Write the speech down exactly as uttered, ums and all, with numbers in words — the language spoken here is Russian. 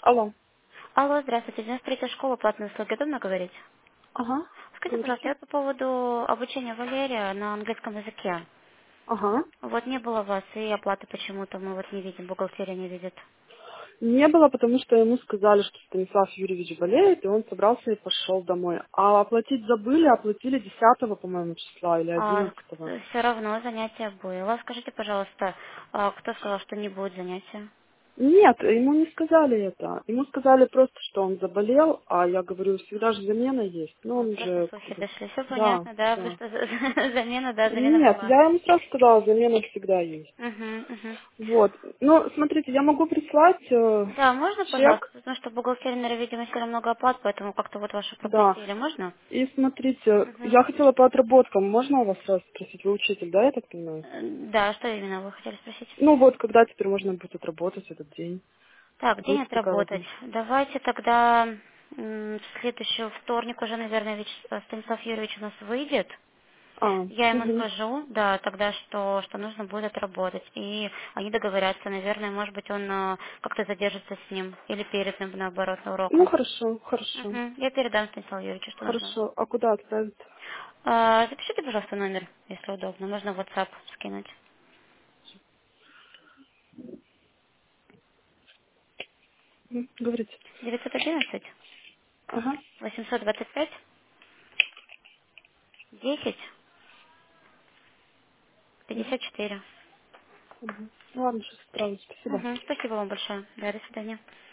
Алло. Алло, здравствуйте. девяносто третья школа, платные услуги. Удобно говорить? Ага. Скажите, пожалуйста, Говорите. я по поводу обучения Валерия на английском языке. Ага. Вот не было вас, и оплаты почему-то мы вот не видим, бухгалтерия не видит. Не было, потому что ему сказали, что Станислав Юрьевич болеет, и он собрался и пошел домой. А оплатить забыли, оплатили десятого, по-моему, числа или А одиннадцатого. все равно занятие было. Скажите, пожалуйста, а кто сказал, что не будет занятия? Нет, ему не сказали это. Ему сказали просто, что он заболел, а я говорю, всегда же замена есть. Ну, А, он просто же... слухи говорит, дошли. Все Да, понятно, да, потому да. что замена, да, замена Нет, была. я ему сразу сказала, замена всегда есть. Угу, угу. Вот. Ну, смотрите, я могу прислать э, Да, можно, пожалуйста, чек, потому что бухгалтерия, наверное, видимо, сильно много оплат, поэтому как-то вот ваши да. пропустили. Можно? И смотрите, Угу. я хотела по отработкам. Можно у вас сразу спросить? Вы учитель, да, я так понимаю? Да, что именно вы хотели спросить? Ну вот, когда теперь можно будет отработать этот день? Так, день Будет такая отработать. возможность? Давайте тогда м, в следующий вторник уже, наверное, Вяче- Станислав Юрьевич у нас выйдет. А, Я ему угу. скажу, да, тогда, что, что нужно будет отработать. И они договорятся, наверное, может быть, он э, как-то задержится с ним. Или перед, ним, наоборот, Ну, уроком. хорошо, хорошо. Мгм. Я передам Станиславу Юрьевичу, что нужно. Хорошо. А куда отправить? А, запишите, пожалуйста, номер, если удобно. Можно в WhatsApp скинуть. М, Говорите. девятьсот одиннадцать Ага. восемьсот двадцать пять десять пятьдесят четыре. Угу. Ладно, сейчас отправлю. Спасибо. Мгм. Спасибо вам большое. Да, до свидания.